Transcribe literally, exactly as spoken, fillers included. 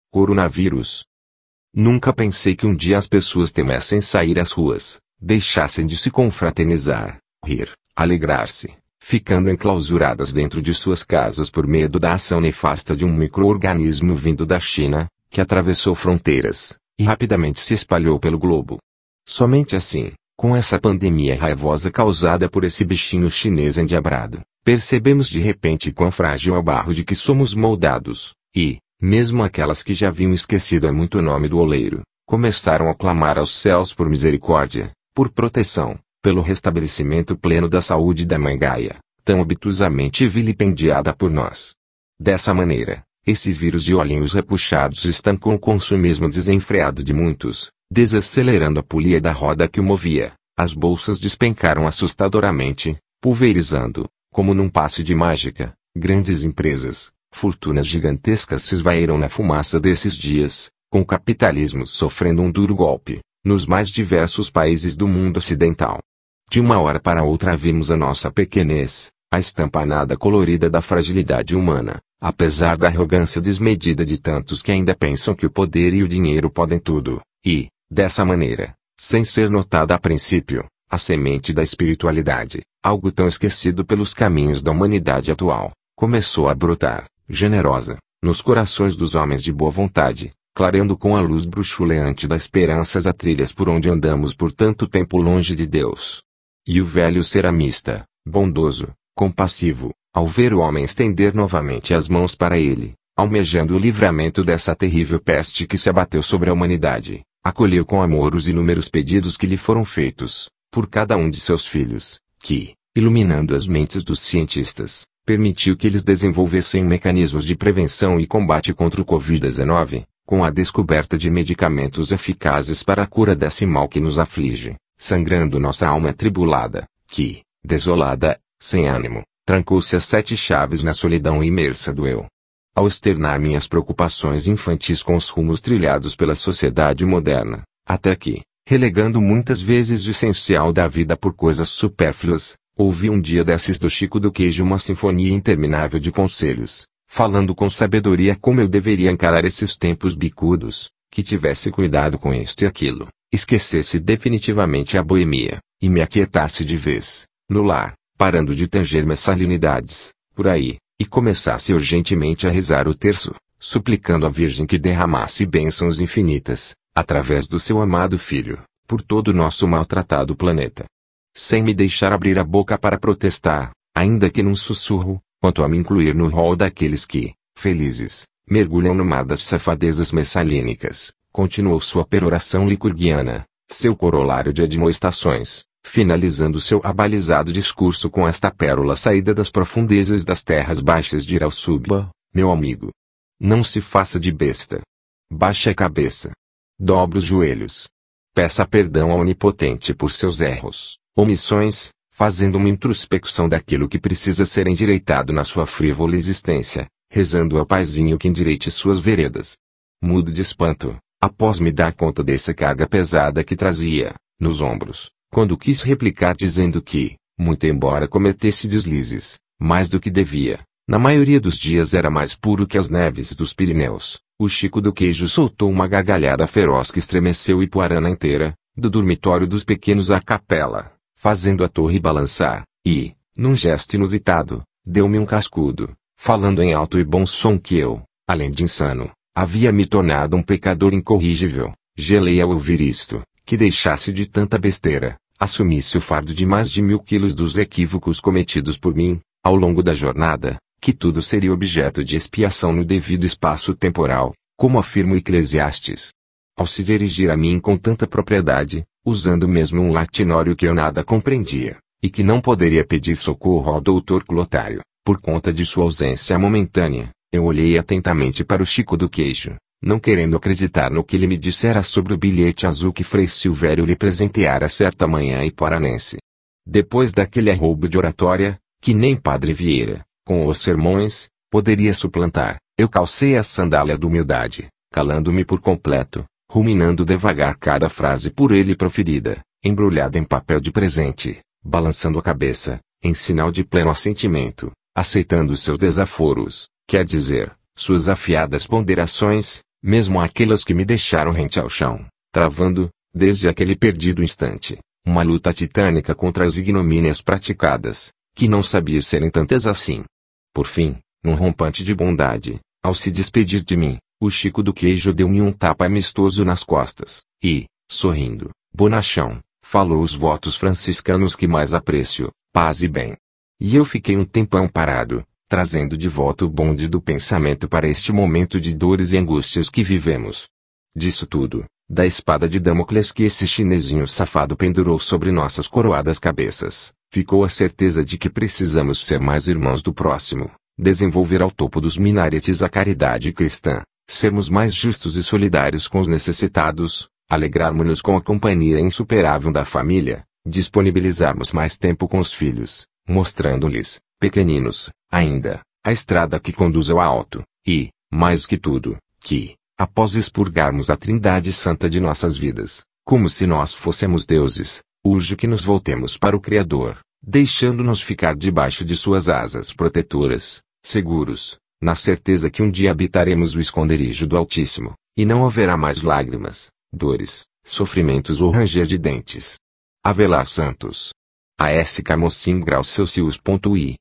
Coronavírus. Nunca pensei que um dia as pessoas temessem sair às ruas, deixassem de se confraternizar, rir, alegrar-se, ficando enclausuradas dentro de suas casas por medo da ação nefasta de um micro-organismo vindo da China, que atravessou fronteiras, e rapidamente se espalhou pelo globo. Somente assim, com essa pandemia raivosa causada por esse bichinho chinês endiabrado, percebemos de repente quão frágil é o barro de que somos moldados, e, mesmo aquelas que já haviam esquecido há muito o nome do oleiro, começaram a clamar aos céus por misericórdia, por proteção, pelo restabelecimento pleno da saúde da mãe Gaia, tão obtusamente vilipendiada por nós. Dessa maneira, esse vírus de olhinhos repuxados estancou o consumismo desenfreado de muitos, desacelerando a polia da roda que o movia. As bolsas despencaram assustadoramente, pulverizando, como num passe de mágica, grandes empresas. Fortunas gigantescas se esvaíram na fumaça desses dias, com o capitalismo sofrendo um duro golpe, nos mais diversos países do mundo ocidental. De uma hora para outra vimos a nossa pequenez, a estampa nada colorida da fragilidade humana, apesar da arrogância desmedida de tantos que ainda pensam que o poder e o dinheiro podem tudo, e, dessa maneira, sem ser notada a princípio, a semente da espiritualidade, algo tão esquecido pelos caminhos da humanidade atual, começou a brotar, generosa, nos corações dos homens de boa vontade, clareando com a luz bruxuleante da esperança as trilhas por onde andamos por tanto tempo longe de Deus. E o velho ceramista, bondoso, compassivo, ao ver o homem estender novamente as mãos para ele, almejando o livramento dessa terrível peste que se abateu sobre a humanidade, acolheu com amor os inúmeros pedidos que lhe foram feitos, por cada um de seus filhos, que, iluminando as mentes dos cientistas, permitiu que eles desenvolvessem mecanismos de prevenção e combate contra o covid dezenove, com a descoberta de medicamentos eficazes para a cura desse mal que nos aflige, sangrando nossa alma atribulada, que, desolada, sem ânimo, trancou-se a sete chaves na solidão imersa do eu. Ao externar minhas preocupações infantis com os rumos trilhados pela sociedade moderna, até que, relegando muitas vezes o essencial da vida por coisas supérfluas, ouvi um dia desses do Chico do Queijo uma sinfonia interminável de conselhos, falando com sabedoria como eu deveria encarar esses tempos bicudos, que tivesse cuidado com isto e aquilo, esquecesse definitivamente a boemia, e me aquietasse de vez, no lar, parando de tanger mensalidades, por aí, e começasse urgentemente a rezar o terço, suplicando à Virgem que derramasse bênçãos infinitas, através do seu amado Filho, por todo o nosso maltratado planeta. Sem me deixar abrir a boca para protestar, ainda que num sussurro, quanto a me incluir no rol daqueles que, felizes, mergulham no mar das safadezas messalínicas, continuou sua peroração licurgiana, seu corolário de admoestações, finalizando seu abalizado discurso com esta pérola saída das profundezas das terras baixas de Irauçuba: meu amigo, não se faça de besta. Baixe a cabeça. Dobre os joelhos. Peça perdão ao Onipotente por seus erros, omissões, fazendo uma introspecção daquilo que precisa ser endireitado na sua frívola existência, rezando ao Paizinho que endireite suas veredas. Mudo de espanto, após me dar conta dessa carga pesada que trazia, nos ombros, quando quis replicar dizendo que, muito embora cometesse deslizes, mais do que devia, na maioria dos dias era mais puro que as neves dos Pirineus, o Chico do Queijo soltou uma gargalhada feroz que estremeceu Ipuarana inteira, do dormitório dos pequenos à capela, fazendo a torre balançar, e, num gesto inusitado, deu-me um cascudo, falando em alto e bom som que eu, além de insano, havia me tornado um pecador incorrigível. Gelei ao ouvir isto, que deixasse de tanta besteira, assumisse o fardo de mais de mil quilos dos equívocos cometidos por mim, ao longo da jornada, que tudo seria objeto de expiação no devido espaço temporal, como afirma o Eclesiastes. Ao se dirigir a mim com tanta propriedade, usando mesmo um latinório que eu nada compreendia, e que não poderia pedir socorro ao doutor Clotário, por conta de sua ausência momentânea, eu olhei atentamente para o Chico do Queijo, não querendo acreditar no que ele me dissera sobre o bilhete azul que Frei Silvério lhe presenteara certa manhã ipoaranense. Depois daquele arroubo de oratória, que nem Padre Vieira, com os sermões, poderia suplantar, eu calcei as sandálias da humildade, calando-me por completo, ruminando devagar cada frase por ele proferida, embrulhada em papel de presente, balançando a cabeça, em sinal de pleno assentimento, aceitando seus desaforos, quer dizer, suas afiadas ponderações, Mesmo aquelas que me deixaram rente ao chão, travando, desde aquele perdido instante, uma luta titânica contra as ignomínias praticadas, que não sabia serem tantas assim. Por fim, num rompante de bondade, ao se despedir de mim, o Chico do Queijo deu-me um tapa amistoso nas costas, e, sorrindo, bonachão, falou os votos franciscanos que mais aprecio, paz e bem. E eu fiquei um tempão parado, trazendo de volta o bonde do pensamento para este momento de dores e angústias que vivemos. Disso tudo, da espada de Damocles que esse chinesinho safado pendurou sobre nossas coroadas cabeças, ficou a certeza de que precisamos ser mais irmãos do próximo, desenvolver ao topo dos minaretes a caridade cristã, sermos mais justos e solidários com os necessitados, alegrarmos-nos com a companhia insuperável da família, disponibilizarmos mais tempo com os filhos, mostrando-lhes, pequeninos, ainda, a estrada que conduz ao alto, e, mais que tudo, que, após expurgarmos a trindade santa de nossas vidas, como se nós fôssemos deuses, urge que nos voltemos para o Criador, deixando-nos ficar debaixo de suas asas protetoras, seguros, na certeza que um dia habitaremos o esconderijo do Altíssimo, e não haverá mais lágrimas, dores, sofrimentos ou ranger de dentes. Avelar Santos. A S. Camocim Grau Celsius.I